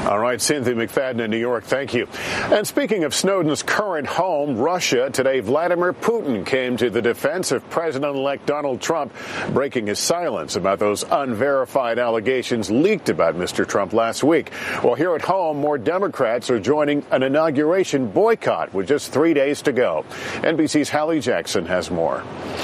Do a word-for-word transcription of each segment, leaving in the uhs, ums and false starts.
All right, Cynthia McFadden in New York, thank you. And speaking of Snowden's current home, Russia, today Vladimir Putin came to the defense of President-elect Donald Trump, breaking his silence about those unverified allegations leaked about Mister Trump last week. Well, here at home, more Democrats are joining an inauguration boycott with just three days to go. N B C's Hallie Jackson has more.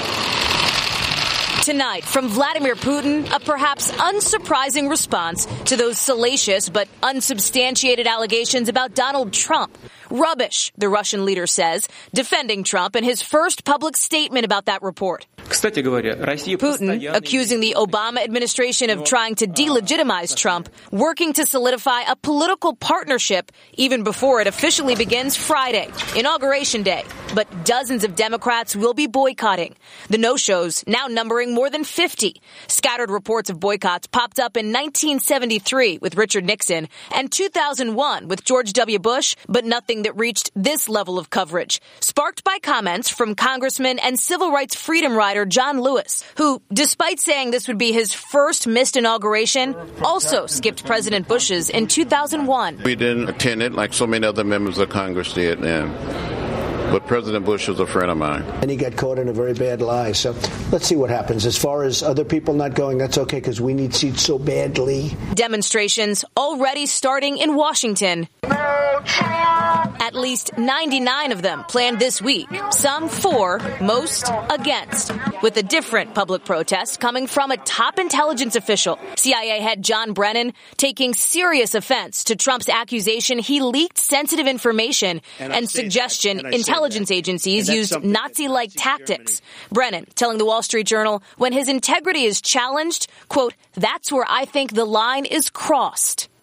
Tonight, from Vladimir Putin, a perhaps unsurprising response to those salacious but unsubstantiated allegations about Donald Trump. Rubbish, the Russian leader says, defending Trump in his first public statement about that report. Putin accusing the Obama administration of trying to delegitimize Trump, working to solidify a political partnership even before it officially begins Friday, Inauguration Day. But dozens of Democrats will be boycotting. The no-shows now numbering more than fifty. Scattered reports of boycotts popped up in nineteen seventy-three with Richard Nixon and two thousand one with George W. Bush, but nothing that reached this level of coverage, sparked by comments from Congressman and civil rights freedom rider John Lewis, who, despite saying this would be his first missed inauguration, also skipped President Bush's in two thousand one. We didn't attend it like so many other members of Congress did, and but President Bush was a friend of mine. And he got caught in a very bad lie. So let's see what happens. As far as other people not going, that's okay, because we need seats so badly. Demonstrations already starting in Washington. No Trump! At least ninety-nine of them planned this week. Some for, most against. With a different public protest coming from a top intelligence official. C I A head John Brennan taking serious offense to Trump's accusation he leaked sensitive information and, and suggestion and intelligence agencies used Nazi-like tactics. Brennan telling the Wall Street Journal, when his integrity is challenged, quote, that's where I think the line is crossed.